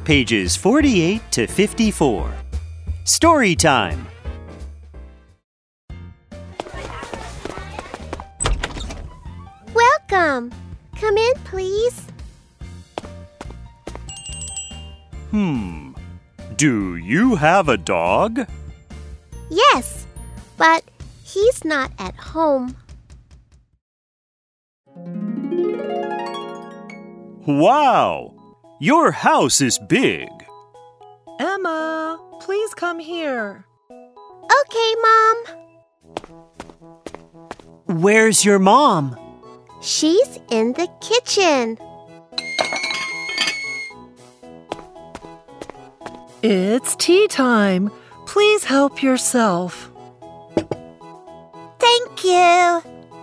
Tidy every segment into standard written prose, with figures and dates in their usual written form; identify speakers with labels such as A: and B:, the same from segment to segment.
A: pages 48 to 54. Story time.
B: Welcome. Come in, please.
A: Do you have a dog?
B: Yes, but he's not at home.
A: Wow! Your house is big.
C: Emma, please come here.
B: Okay, Mom.
A: Where's your mom?
B: She's in the kitchen.
C: It's tea time. Please help yourself.
B: Thank you.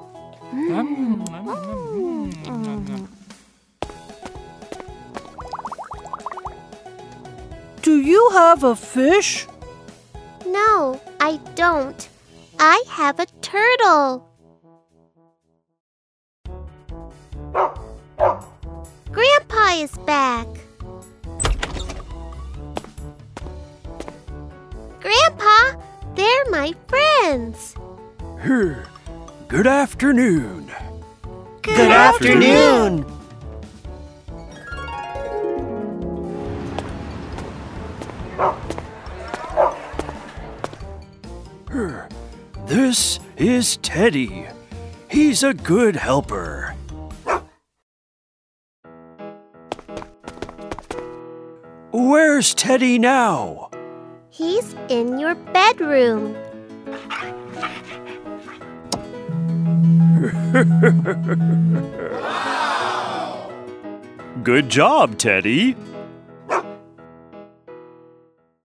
C: Do you have a fish?
B: No, I don't. I have a turtle. Grandpa is back. Grandpa, they're my friends.
D: Good afternoon.
A: Good afternoon.
D: This is Teddy. He's a good helper. Where's Teddy now?
B: He's in your bedroom.
A: Good job, Teddy.